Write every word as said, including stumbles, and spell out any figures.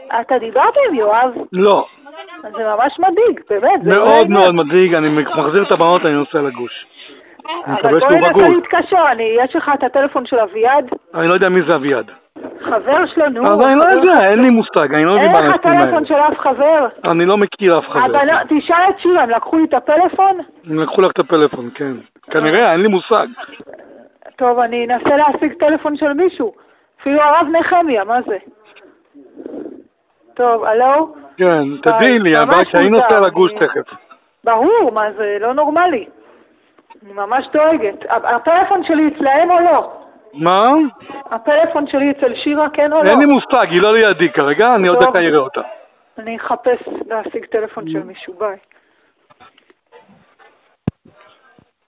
אתה דיברת עם יואב? לא. זה ממש מדאיג, באמת. מאוד מאוד מדאיג, אני מחזיר את הבנות, אני נוסע לגוש. אבל בואי ננסה להתקשר, יש לך את הטלפון של אביעד? אני לא יודע מי זה אביעד. חבר שלנו. אז אני לא יודע, אין לי מושג, אני לא מבין מה אין לך טלפון של אף חבר? אני לא מכיר אף חבר. תשאל את שירה, הם לקחו לי את הפלאפון? הם לקחו לך את הפלאפון, כן. כנראה, אין לי מושג. טוב, אני אנסה להשיג טלפון של מישהו. אפילו הרב נחמיה, מה זה? טוב, הלו? כן, תדעי לי, אבל כשאני נוסע לגוש תכף. ברור, מה זה, לא נורמלי. אני ממש דואגת. הפלאפון שלי אצלהם או לא? מה? הפלאפון שלי אצל שירה, כן או לא? אין לי מושג, היא לא לידי כרגע, אני עוד דקה אראה אותה. אני אחפש להשיג טלפון של מישהו, ביי.